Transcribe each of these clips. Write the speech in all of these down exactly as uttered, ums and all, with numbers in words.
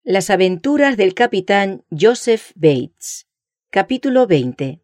Las aventuras del capitán Joseph Bates. Capítulo veinte.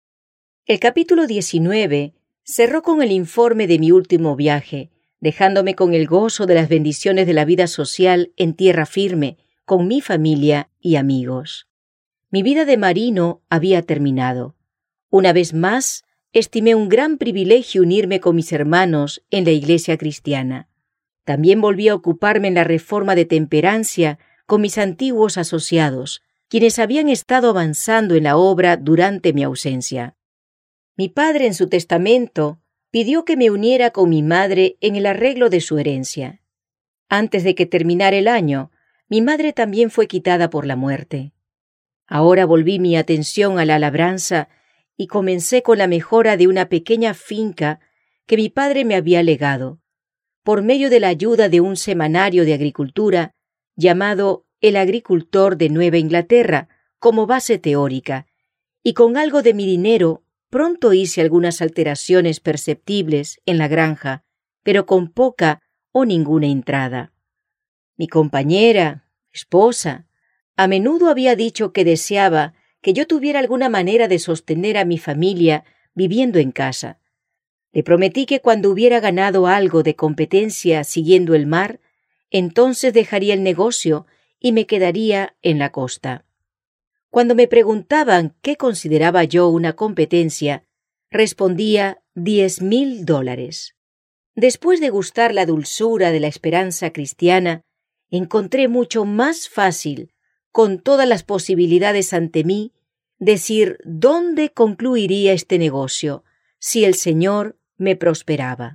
El capítulo diecinueve cerró con el informe de mi último viaje, dejándome con el gozo de las bendiciones de la vida social en tierra firme, con mi familia y amigos. Mi vida de marino había terminado. Una vez más, estimé un gran privilegio unirme con mis hermanos en la iglesia cristiana. También volví a ocuparme en la reforma de temperancia con mis antiguos asociados, quienes habían estado avanzando en la obra durante mi ausencia. Mi padre, en su testamento, pidió que me uniera con mi madre en el arreglo de su herencia. Antes de que terminara el año, mi madre también fue quitada por la muerte. Ahora volví mi atención a la labranza y comencé con la mejora de una pequeña finca que mi padre me había legado, por medio de la ayuda de un semanario de agricultura llamado El Agricultor de Nueva Inglaterra como base teórica, y con algo de mi dinero pronto hice algunas alteraciones perceptibles en la granja, pero con poca o ninguna entrada. Mi compañera, esposa, a menudo había dicho que deseaba que yo tuviera alguna manera de sostener a mi familia viviendo en casa. Le prometí que cuando hubiera ganado algo de competencia siguiendo el mar, entonces dejaría el negocio y me quedaría en la costa. Cuando me preguntaban qué consideraba yo una competencia, respondía diez mil dólares. Después de gustar la dulzura de la esperanza cristiana, encontré mucho más fácil, con todas las posibilidades ante mí, decir dónde concluiría este negocio, si el Señor me prosperaba.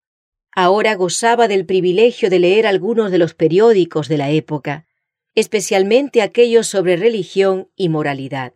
Ahora gozaba del privilegio de leer algunos de los periódicos de la época, especialmente aquellos sobre religión y moralidad.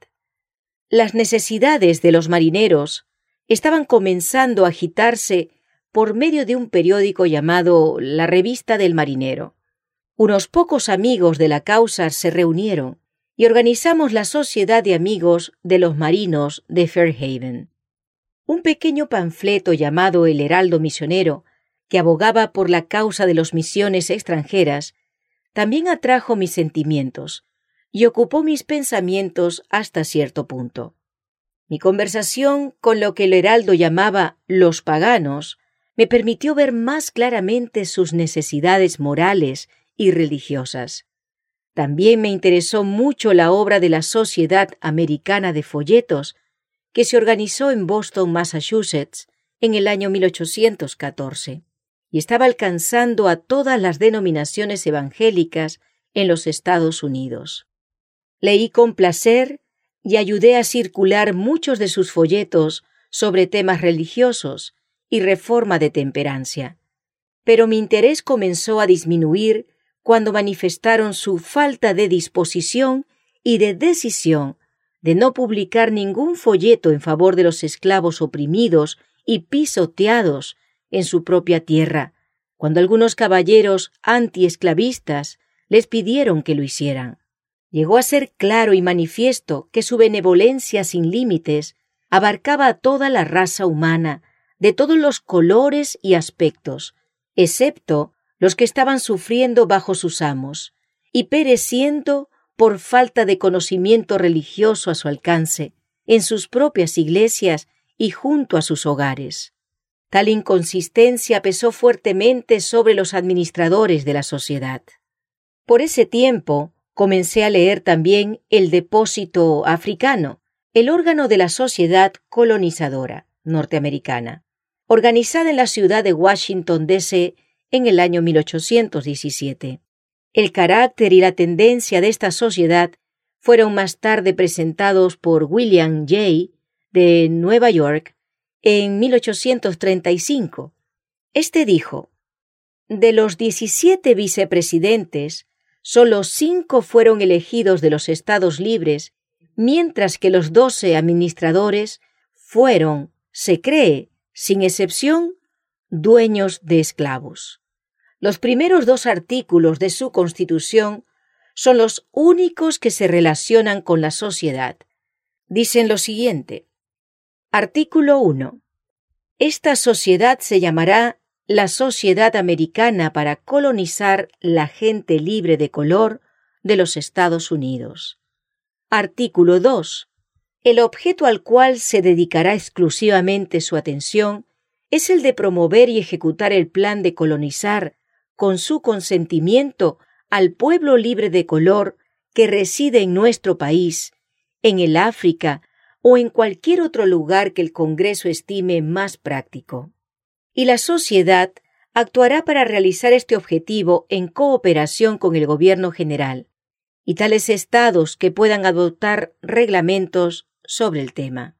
Las necesidades de los marineros estaban comenzando a agitarse por medio de un periódico llamado La Revista del Marinero. Unos pocos amigos de la causa se reunieron y organizamos la Sociedad de Amigos de los Marinos de Fairhaven. Un pequeño panfleto llamado El Heraldo Misionero, que abogaba por la causa de las misiones extranjeras, también atrajo mis sentimientos y ocupó mis pensamientos hasta cierto punto. Mi conversación con lo que el Heraldo llamaba los paganos me permitió ver más claramente sus necesidades morales y religiosas. También me interesó mucho la obra de la Sociedad Americana de Folletos, que se organizó en Boston, Massachusetts, en el año mil ochocientos catorce. Y estaba alcanzando a todas las denominaciones evangélicas en los Estados Unidos. Leí con placer y ayudé a circular muchos de sus folletos sobre temas religiosos y reforma de temperancia. Pero mi interés comenzó a disminuir cuando manifestaron su falta de disposición y de decisión de no publicar ningún folleto en favor de los esclavos oprimidos y pisoteados en su propia tierra, cuando algunos caballeros antiesclavistas les pidieron que lo hicieran. Llegó a ser claro y manifiesto que su benevolencia sin límites abarcaba a toda la raza humana, de todos los colores y aspectos, excepto los que estaban sufriendo bajo sus amos y pereciendo por falta de conocimiento religioso a su alcance, en sus propias iglesias y junto a sus hogares. Tal inconsistencia pesó fuertemente sobre los administradores de la sociedad. Por ese tiempo, comencé a leer también El Depósito Africano, el órgano de la Sociedad Colonizadora norteamericana, organizada en la ciudad de Washington, D C en el año mil ochocientos diecisiete. El carácter y la tendencia de esta sociedad fueron más tarde presentados por William Jay de Nueva York en mil ochocientos treinta y cinco. Este dijo: de los diecisiete vicepresidentes, solo cinco fueron elegidos de los Estados Libres, mientras que los doce administradores fueron, se cree, sin excepción, dueños de esclavos. Los primeros dos artículos de su Constitución son los únicos que se relacionan con la sociedad. Dicen lo siguiente. Artículo uno. Esta sociedad se llamará la Sociedad Americana para colonizar la gente libre de color de los Estados Unidos. Artículo dos. El objeto al cual se dedicará exclusivamente su atención es el de promover y ejecutar el plan de colonizar, con su consentimiento, al pueblo libre de color que reside en nuestro país, en el África o en cualquier otro lugar que el Congreso estime más práctico. Y la sociedad actuará para realizar este objetivo en cooperación con el gobierno general y tales estados que puedan adoptar reglamentos sobre el tema.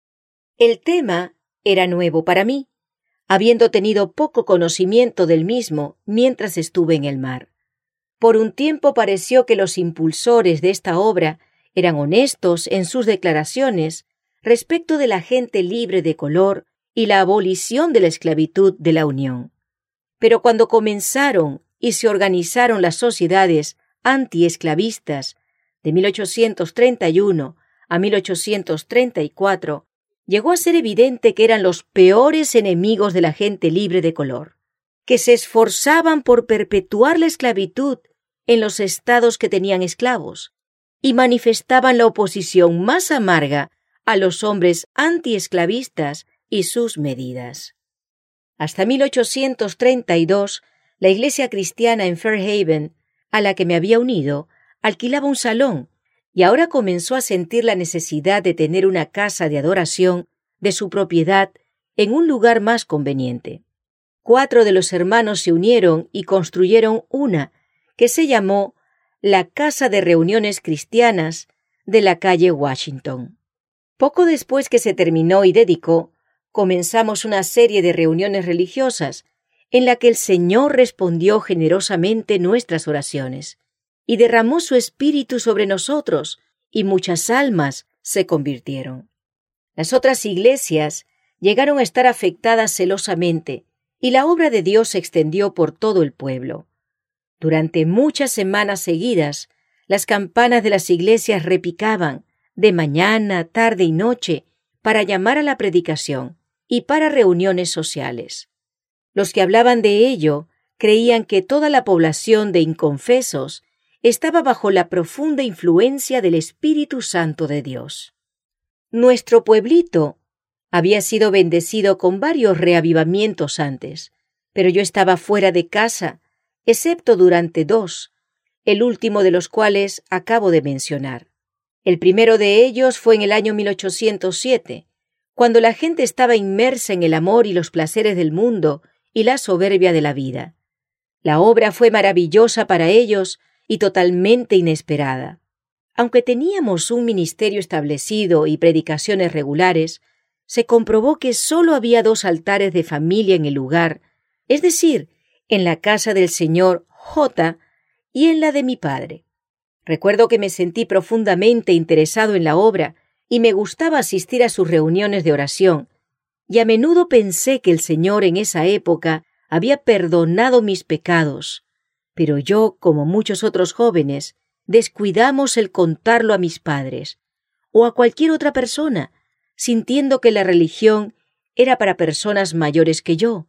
El tema era nuevo para mí, habiendo tenido poco conocimiento del mismo mientras estuve en el mar. Por un tiempo pareció que los impulsores de esta obra eran honestos en sus declaraciones respecto de la gente libre de color y la abolición de la esclavitud de la Unión. Pero cuando comenzaron y se organizaron las sociedades antiesclavistas de mil ochocientos treinta y uno a mil ochocientos treinta y cuatro, llegó a ser evidente que eran los peores enemigos de la gente libre de color, que se esforzaban por perpetuar la esclavitud en los estados que tenían esclavos y manifestaban la oposición más amarga a los hombres antiesclavistas y sus medidas. Hasta mil ochocientos treinta y dos, la iglesia cristiana en Fairhaven, a la que me había unido, alquilaba un salón y ahora comenzó a sentir la necesidad de tener una casa de adoración de su propiedad en un lugar más conveniente. Cuatro de los hermanos se unieron y construyeron una que se llamó la Casa de Reuniones Cristianas de la calle Washington. Poco después que se terminó y dedicó, comenzamos una serie de reuniones religiosas en la que el Señor respondió generosamente nuestras oraciones y derramó su espíritu sobre nosotros, y muchas almas se convirtieron. Las otras iglesias llegaron a estar afectadas celosamente, y la obra de Dios se extendió por todo el pueblo. Durante muchas semanas seguidas, las campanas de las iglesias repicaban, de mañana, tarde y noche, para llamar a la predicación y para reuniones sociales. Los que hablaban de ello creían que toda la población de inconfesos estaba bajo la profunda influencia del Espíritu Santo de Dios. Nuestro pueblito había sido bendecido con varios reavivamientos antes, pero yo estaba fuera de casa, excepto durante dos, el último de los cuales acabo de mencionar. El primero de ellos fue en el año mil ochocientos siete, cuando la gente estaba inmersa en el amor y los placeres del mundo y la soberbia de la vida. La obra fue maravillosa para ellos y totalmente inesperada. Aunque teníamos un ministerio establecido y predicaciones regulares, se comprobó que solo había dos altares de familia en el lugar, es decir, en la casa del señor J y en la de mi padre. Recuerdo que me sentí profundamente interesado en la obra y me gustaba asistir a sus reuniones de oración, y a menudo pensé que el Señor en esa época había perdonado mis pecados, pero yo, como muchos otros jóvenes, descuidamos el contarlo a mis padres o a cualquier otra persona, sintiendo que la religión era para personas mayores que yo,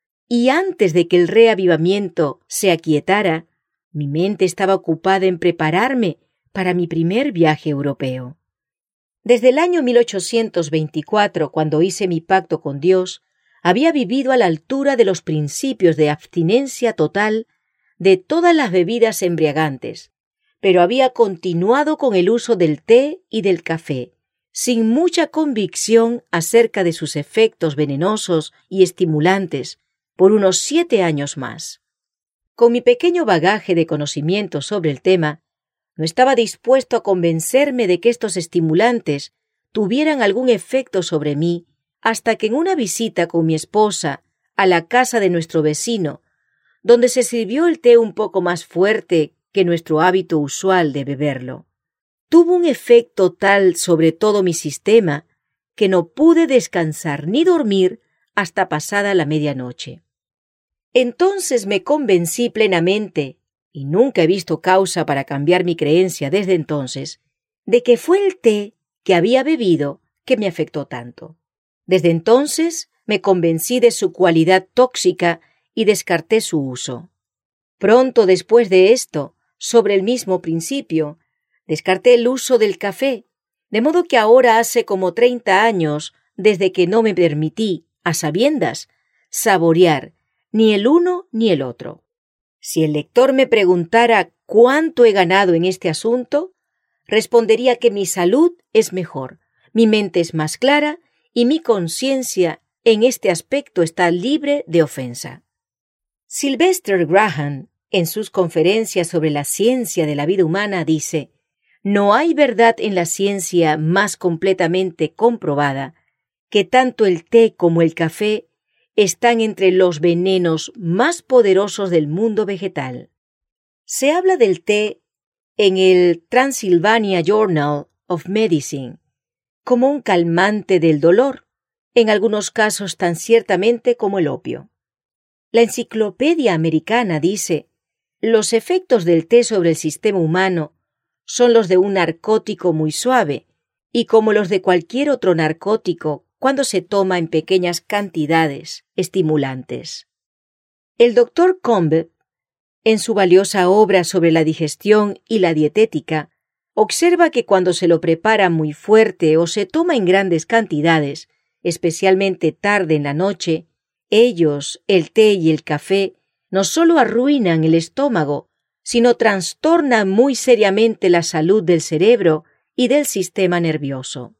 y antes de que el reavivamiento se aquietara, mi mente estaba ocupada en prepararme para mi primer viaje europeo. Desde el año mil ochocientos veinticuatro, cuando hice mi pacto con Dios, había vivido a la altura de los principios de abstinencia total de todas las bebidas embriagantes, pero había continuado con el uso del té y del café, sin mucha convicción acerca de sus efectos venenosos y estimulantes, por unos siete años más. Con mi pequeño bagaje de conocimiento sobre el tema, no estaba dispuesto a convencerme de que estos estimulantes tuvieran algún efecto sobre mí hasta que en una visita con mi esposa a la casa de nuestro vecino, donde se sirvió el té un poco más fuerte que nuestro hábito usual de beberlo, tuvo un efecto tal sobre todo mi sistema que no pude descansar ni dormir hasta pasada la medianoche. Entonces me convencí plenamente, y nunca he visto causa para cambiar mi creencia desde entonces, de que fue el té que había bebido que me afectó tanto. Desde entonces me convencí de su cualidad tóxica y descarté su uso. Pronto después de esto, sobre el mismo principio, descarté el uso del café, de modo que ahora hace como treinta años desde que no me permití, a sabiendas, saborear ni el uno ni el otro. Si el lector me preguntara cuánto he ganado en este asunto, respondería que mi salud es mejor, mi mente es más clara y mi conciencia en este aspecto está libre de ofensa. Sylvester Graham, en sus conferencias sobre la ciencia de la vida humana, dice: no hay verdad en la ciencia más completamente comprobada que tanto el té como el café están entre los venenos más poderosos del mundo vegetal. Se habla del té en el Transylvania Journal of Medicine como un calmante del dolor, en algunos casos tan ciertamente como el opio. La Enciclopedia Americana dice: los efectos del té sobre el sistema humano son los de un narcótico muy suave y como los de cualquier otro narcótico cuando se toma en pequeñas cantidades estimulantes. El doctor Combe, en su valiosa obra sobre la digestión y la dietética, observa que cuando se lo prepara muy fuerte o se toma en grandes cantidades, especialmente tarde en la noche, ellos, el té y el café, no solo arruinan el estómago, sino trastornan muy seriamente la salud del cerebro y del sistema nervioso.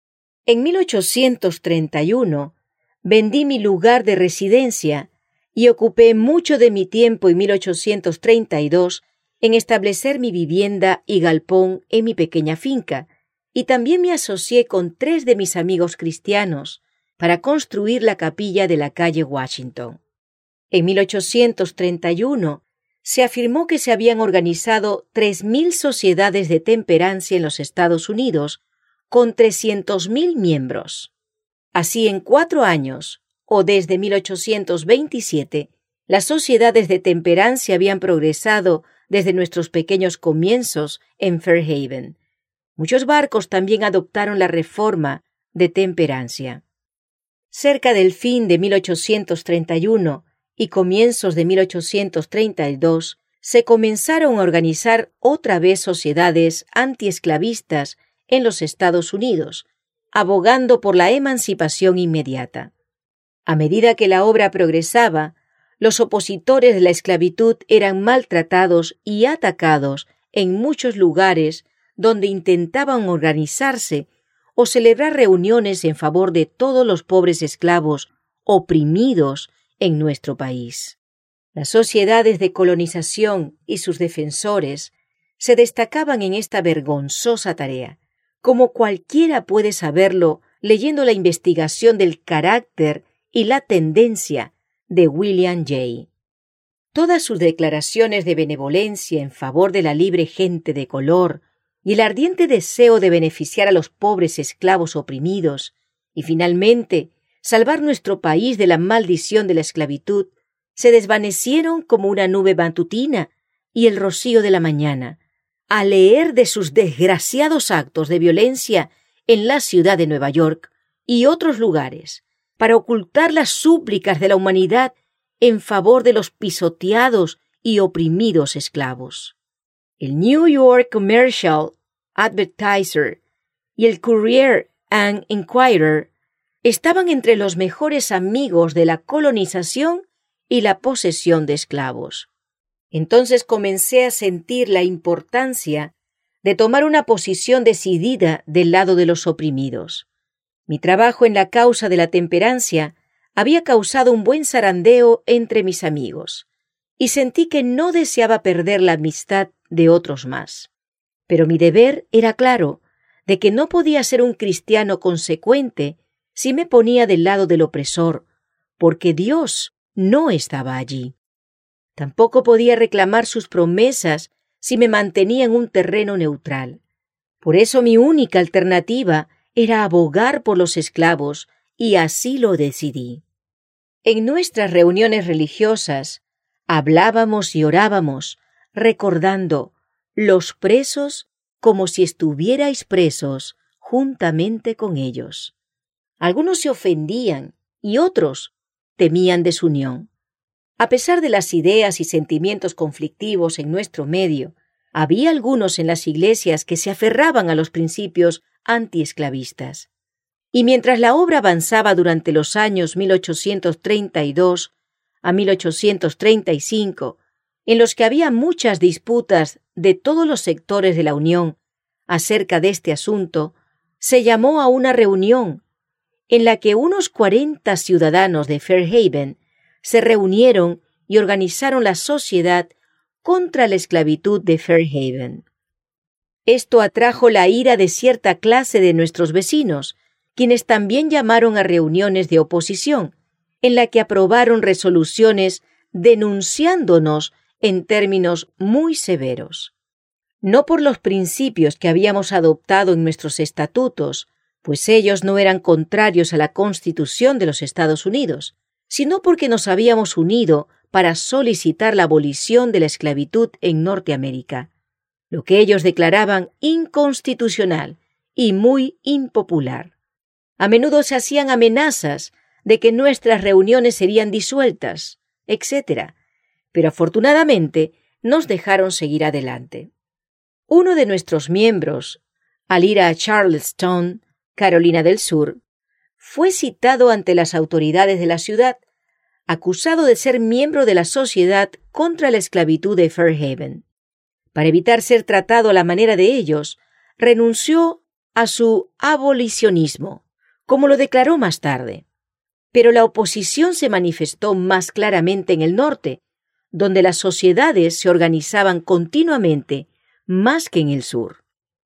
En mil ochocientos treinta y uno vendí mi lugar de residencia y ocupé mucho de mi tiempo en mil ochocientos treinta y dos en establecer mi vivienda y galpón en mi pequeña finca, y también me asocié con tres de mis amigos cristianos para construir la capilla de la calle Washington. En mil ochocientos treinta y uno se afirmó que se habían organizado tres mil sociedades de temperancia en los Estados Unidos, con trescientos mil miembros. Así, en cuatro años, o desde mil ochocientos veintisiete, las sociedades de temperancia habían progresado desde nuestros pequeños comienzos en Fairhaven. Muchos barcos también adoptaron la reforma de temperancia. Cerca del fin de mil ochocientos treinta y uno y comienzos de mil ochocientos treinta y dos, se comenzaron a organizar otra vez sociedades antiesclavistas en los Estados Unidos, abogando por la emancipación inmediata. A medida que la obra progresaba, los opositores de la esclavitud eran maltratados y atacados en muchos lugares donde intentaban organizarse o celebrar reuniones en favor de todos los pobres esclavos oprimidos en nuestro país. Las sociedades de colonización y sus defensores se destacaban en esta vergonzosa tarea, como cualquiera puede saberlo leyendo la investigación del carácter y la tendencia de William Jay. Todas sus declaraciones de benevolencia en favor de la libre gente de color y el ardiente deseo de beneficiar a los pobres esclavos oprimidos y, finalmente, salvar nuestro país de la maldición de la esclavitud, se desvanecieron como una nube matutina y el rocío de la mañana, al leer de sus desgraciados actos de violencia en la ciudad de Nueva York y otros lugares, para ocultar las súplicas de la humanidad en favor de los pisoteados y oprimidos esclavos. El New York Commercial Advertiser y el Courier and Enquirer estaban entre los mejores amigos de la colonización y la posesión de esclavos. Entonces comencé a sentir la importancia de tomar una posición decidida del lado de los oprimidos. Mi trabajo en la causa de la temperancia había causado un buen zarandeo entre mis amigos, y sentí que no deseaba perder la amistad de otros más. Pero mi deber era claro, de que no podía ser un cristiano consecuente si me ponía del lado del opresor, porque Dios no estaba allí. Tampoco podía reclamar sus promesas si me mantenía en un terreno neutral. Por eso mi única alternativa era abogar por los esclavos, y así lo decidí. En nuestras reuniones religiosas, hablábamos y orábamos, recordando los presos como si estuvierais presos juntamente con ellos. Algunos se ofendían y otros temían desunión. A pesar de las ideas y sentimientos conflictivos en nuestro medio, Había algunos en las iglesias que se aferraban a los principios antiesclavistas. Y mientras la obra avanzaba durante los años mil ochocientos treinta y dos a mil ochocientos treinta y cinco, en los que había muchas disputas de todos los sectores de la Unión acerca de este asunto, se llamó a una reunión en la que unos cuarenta ciudadanos de Fairhaven se reunieron y organizaron la Sociedad contra la Esclavitud de Fairhaven. Esto atrajo la ira de cierta clase de nuestros vecinos, quienes también llamaron a reuniones de oposición, en la que aprobaron resoluciones denunciándonos en términos muy severos. No por los principios que habíamos adoptado en nuestros estatutos, pues ellos no eran contrarios a la Constitución de los Estados Unidos, sino porque nos habíamos unido para solicitar la abolición de la esclavitud en Norteamérica, lo que ellos declaraban inconstitucional y muy impopular. A menudo se hacían amenazas de que nuestras reuniones serían disueltas, etcétera, pero afortunadamente nos dejaron seguir adelante. Uno de nuestros miembros, al ir a Charleston, Carolina del Sur, fue citado ante las autoridades de la ciudad, acusado de ser miembro de la Sociedad contra la Esclavitud de Fairhaven. Para evitar ser tratado a la manera de ellos, renunció a su abolicionismo, como lo declaró más tarde. Pero la oposición se manifestó más claramente en el norte, donde las sociedades se organizaban continuamente más que en el sur.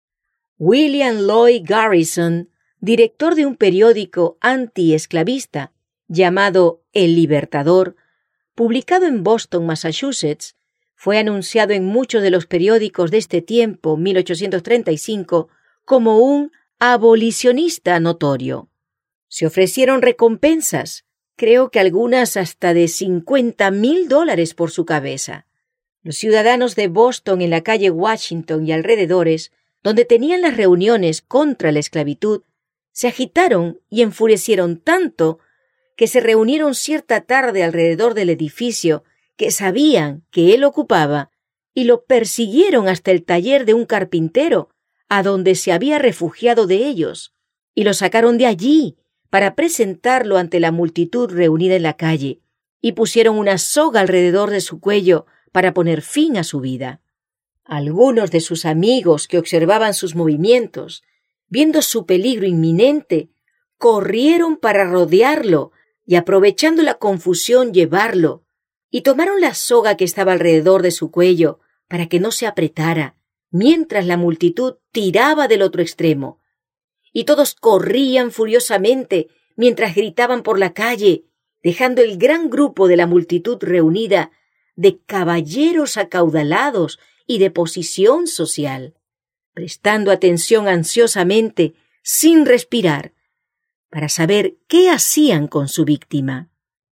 William Lloyd Garrison, director de un periódico antiesclavista llamado El Libertador, publicado en Boston, Massachusetts, fue anunciado en muchos de los periódicos de este tiempo, mil ochocientos treinta y cinco, como un abolicionista notorio. Se ofrecieron recompensas, creo que algunas hasta de cincuenta mil dólares por su cabeza. Los ciudadanos de Boston en la calle Washington y alrededores, donde tenían las reuniones contra la esclavitud, se agitaron y enfurecieron tanto que se reunieron cierta tarde alrededor del edificio que sabían que él ocupaba y lo persiguieron hasta el taller de un carpintero, a donde se había refugiado de ellos, y lo sacaron de allí para presentarlo ante la multitud reunida en la calle, y pusieron una soga alrededor de su cuello para poner fin a su vida. Algunos de sus amigos que observaban sus movimientos, viendo su peligro inminente, corrieron para rodearlo y, aprovechando la confusión, llevarlo, y tomaron la soga que estaba alrededor de su cuello para que no se apretara, mientras la multitud tiraba del otro extremo. Y todos corrían furiosamente mientras gritaban por la calle, dejando el gran grupo de la multitud reunida de caballeros acaudalados y de posición social, prestando atención ansiosamente, sin respirar, para saber qué hacían con su víctima.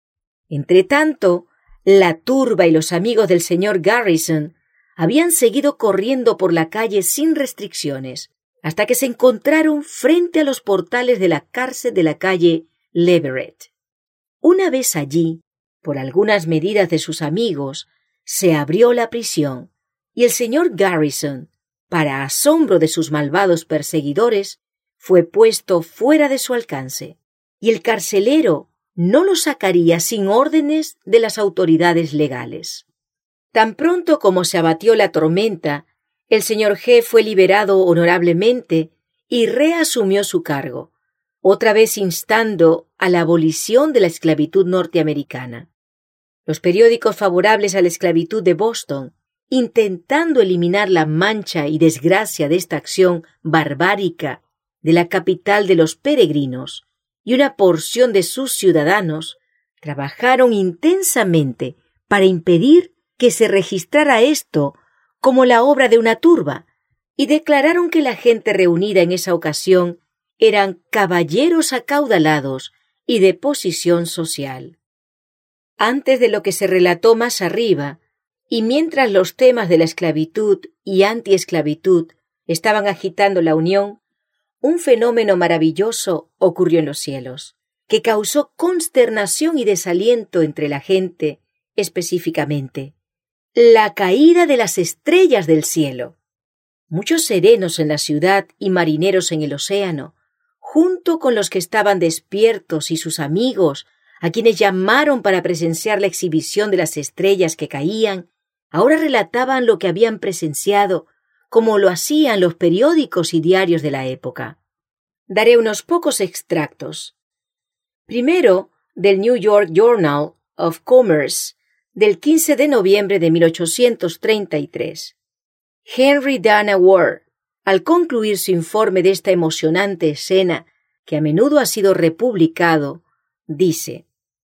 Entretanto, la turba y los amigos del señor Garrison habían seguido corriendo por la calle sin restricciones, hasta que se encontraron frente a los portales de la cárcel de la calle Leverett. Una vez allí, por algunas medidas de sus amigos, se abrió la prisión, y el señor Garrison, para asombro de sus malvados perseguidores, fue puesto fuera de su alcance, y el carcelero no lo sacaría sin órdenes de las autoridades legales. Tan pronto como se abatió la tormenta, el señor G. fue liberado honorablemente y reasumió su cargo, otra vez instando a la abolición de la esclavitud norteamericana. Los periódicos favorables a la esclavitud de Boston, intentando eliminar la mancha y desgracia de esta acción barbárica de la capital de los peregrinos y una porción de sus ciudadanos, trabajaron intensamente para impedir que se registrara esto como la obra de una turba, y declararon que la gente reunida en esa ocasión eran caballeros acaudalados y de posición social. Antes de lo que se relató más arriba, y mientras los temas de la esclavitud y antiesclavitud estaban agitando la Unión, un fenómeno maravilloso ocurrió en los cielos, que causó consternación y desaliento entre la gente específicamente. la caída de las estrellas del cielo. Muchos serenos en la ciudad y marineros en el océano, junto con los que estaban despiertos y sus amigos, a quienes llamaron para presenciar la exhibición de las estrellas que caían, ahora relataban lo que habían presenciado, como lo hacían los periódicos y diarios de la época. Daré unos pocos extractos. Primero, del New York Journal of Commerce, del quince de noviembre de mil ochocientos treinta y tres. Henry Dana Ward, al concluir su informe de esta emocionante escena, que a menudo ha sido republicado, dice: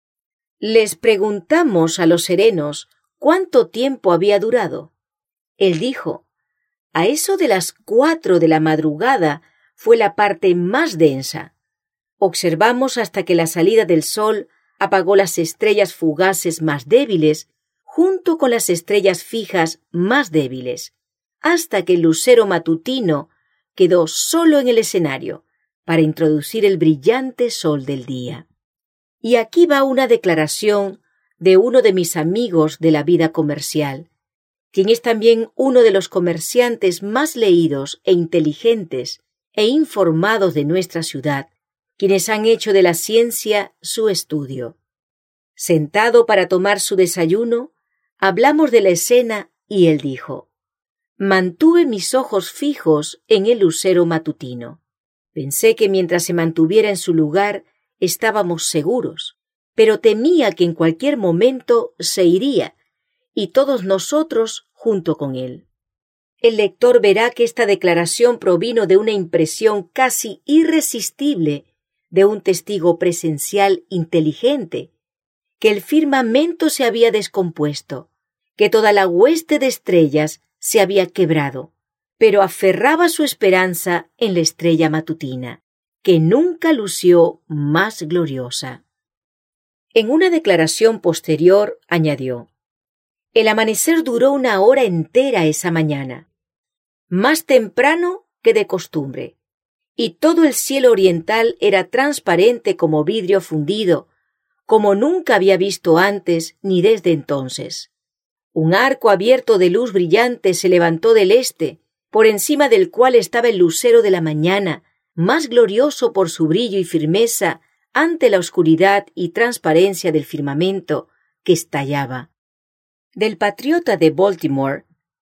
«Les preguntamos a los serenos cuánto tiempo había durado. Él dijo: a eso de las cuatro de la madrugada fue la parte más densa. Observamos hasta que la salida del sol apagó las estrellas fugaces más débiles, junto con las estrellas fijas más débiles, hasta que el lucero matutino quedó solo en el escenario para introducir el brillante sol del día». Y aquí va una declaración de uno de mis amigos de la vida comercial, quien es también uno de los comerciantes más leídos e inteligentes e informados de nuestra ciudad, quienes han hecho de la ciencia su estudio. Sentado para tomar su desayuno, hablamos de la escena y él dijo: «Mantuve mis ojos fijos en el lucero matutino. Pensé que mientras se mantuviera en su lugar estábamos seguros, pero temía que en cualquier momento se iría, y todos nosotros junto con él». El lector verá que esta declaración provino de una impresión casi irresistible de un testigo presencial inteligente, que el firmamento se había descompuesto, que toda la hueste de estrellas se había quebrado, pero aferraba su esperanza en la estrella matutina, que nunca lució más gloriosa. En una declaración posterior añadió: «El amanecer duró una hora entera esa mañana, más temprano que de costumbre, y todo el cielo oriental era transparente como vidrio fundido, como nunca había visto antes ni desde entonces. Un arco abierto de luz brillante se levantó del este, por encima del cual estaba el lucero de la mañana, más glorioso por su brillo y firmeza ante la oscuridad y transparencia del firmamento que estallaba». Del patriota de Baltimore,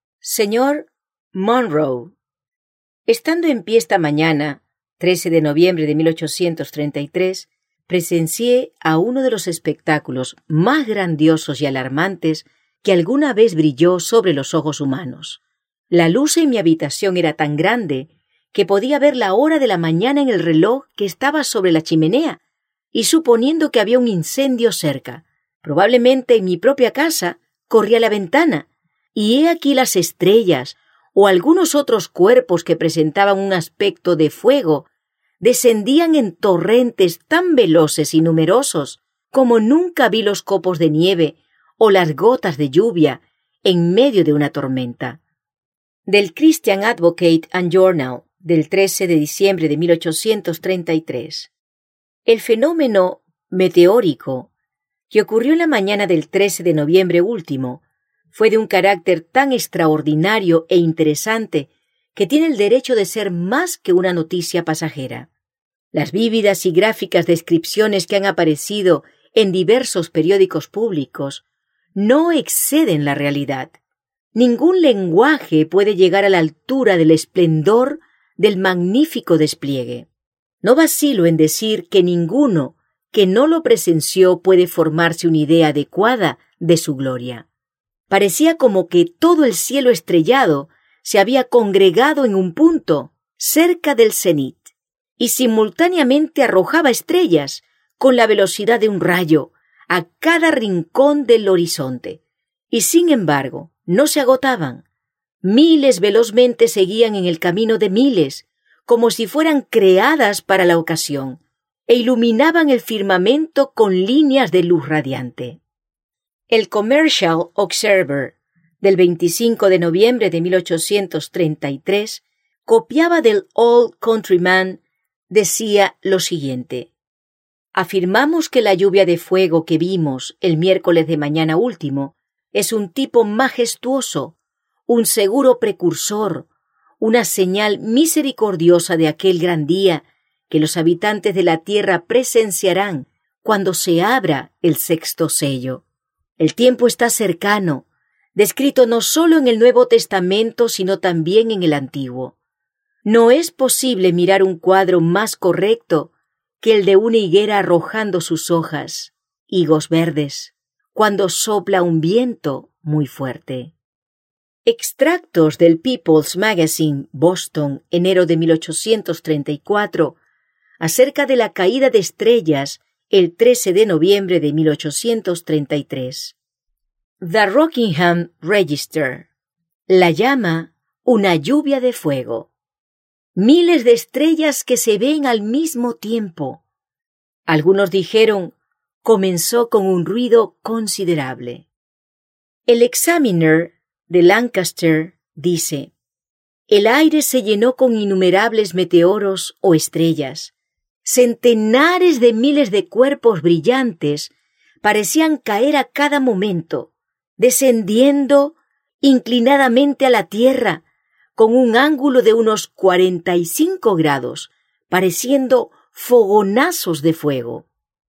señor Monroe: «Estando en pie esta mañana, trece de noviembre de mil ochocientos treinta y tres, presencié a uno de los espectáculos más grandiosos y alarmantes que alguna vez brilló sobre los ojos humanos. La luz en mi habitación era tan grande que podía ver la hora de la mañana en el reloj que estaba sobre la chimenea, y suponiendo que había un incendio cerca, probablemente en mi propia casa, corrí a la ventana, y he aquí las estrellas o algunos otros cuerpos que presentaban un aspecto de fuego descendían en torrentes tan veloces y numerosos como nunca vi los copos de nieve o las gotas de lluvia en medio de una tormenta». Del Christian Advocate and Journal, del trece de diciembre de mil ochocientos treinta y tres. El fenómeno meteórico que ocurrió en la mañana del trece de noviembre último fue de un carácter tan extraordinario e interesante que tiene el derecho de ser más que una noticia pasajera. Las vívidas y gráficas descripciones que han aparecido en diversos periódicos públicos no exceden la realidad. Ningún lenguaje puede llegar a la altura del esplendor del magnífico despliegue. No vacilo en decir que ninguno que no lo presenció puede formarse una idea adecuada de su gloria. Parecía como que todo el cielo estrellado se había congregado en un punto, cerca del cenit, y simultáneamente arrojaba estrellas con la velocidad de un rayo a cada rincón del horizonte. Y sin embargo, no se agotaban. Miles velozmente seguían en el camino de miles, como si fueran creadas para la ocasión, e iluminaban el firmamento con líneas de luz radiante. El Commercial Observer, del veinticinco de noviembre de mil ochocientos treinta y tres, copiaba del Old Countryman, decía lo siguiente: «Afirmamos que la lluvia de fuego que vimos el miércoles de mañana último Es un tipo majestuoso, un seguro precursor, una señal misericordiosa de aquel gran día que los habitantes de la tierra presenciarán cuando se abra el sexto sello. El tiempo está cercano, descrito no solo en el Nuevo Testamento, sino también en el Antiguo. No es posible mirar un cuadro más correcto que el de una higuera arrojando sus hojas, higos verdes, cuando sopla un viento muy fuerte. Extractos del People's Magazine, Boston, enero de mil ochocientos treinta y cuatro, acerca de la caída de estrellas el trece de noviembre de mil ochocientos treinta y tres. The Rockingham Register. La llama, una lluvia de fuego. Miles de estrellas que se ven al mismo tiempo. Algunos dijeron, comenzó con un ruido considerable. El Examiner de Lancaster dice, el aire se llenó con innumerables meteoros o estrellas. Centenares de miles de cuerpos brillantes parecían caer a cada momento, descendiendo inclinadamente a la tierra con un ángulo de unos cuarenta y cinco grados, pareciendo fogonazos de fuego.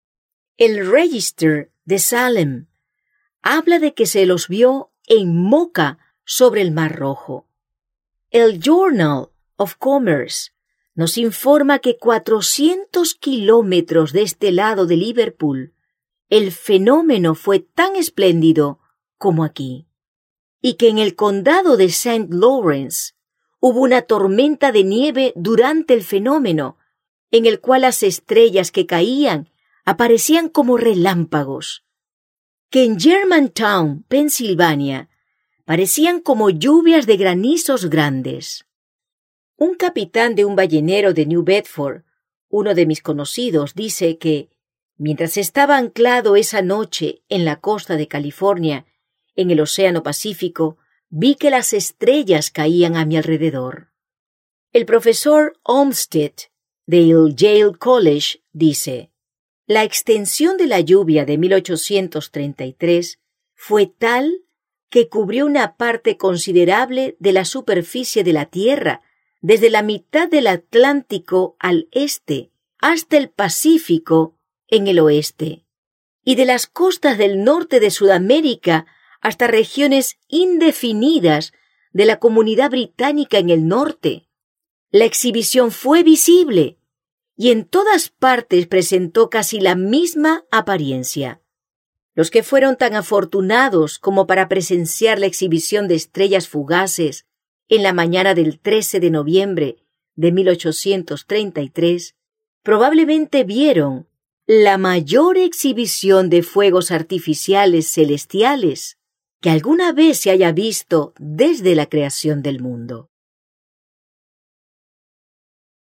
El Register de Salem habla de que se los vio en Mocha sobre el Mar Rojo. El Journal of Commerce nos informa que cuatrocientos kilómetros de este lado de Liverpool, el fenómeno fue tan espléndido como aquí, y que en el condado de Saint Lawrence hubo una tormenta de nieve durante el fenómeno, en el cual las estrellas que caían aparecían como relámpagos, que en Germantown, Pensilvania, parecían como lluvias de granizos grandes. Un capitán de un ballenero de New Bedford, uno de mis conocidos, dice que, mientras estaba anclado esa noche en la costa de California, en el Océano Pacífico, vi que las estrellas caían a mi alrededor. El profesor Olmsted, del Yale College, dice, la extensión de la lluvia de mil ochocientos treinta y tres fue tal que cubrió una parte considerable de la superficie de la Tierra, desde la mitad del Atlántico al este hasta el Pacífico en el oeste, y de las costas del norte de Sudamérica hasta regiones indefinidas de la Comunidad Británica en el norte. La exhibición fue visible y en todas partes presentó casi la misma apariencia. Los que fueron tan afortunados como para presenciar la exhibición de estrellas fugaces en la mañana del trece de noviembre de mil ochocientos treinta y tres, probablemente vieron la mayor exhibición de fuegos artificiales celestiales que alguna vez se haya visto desde la creación del mundo.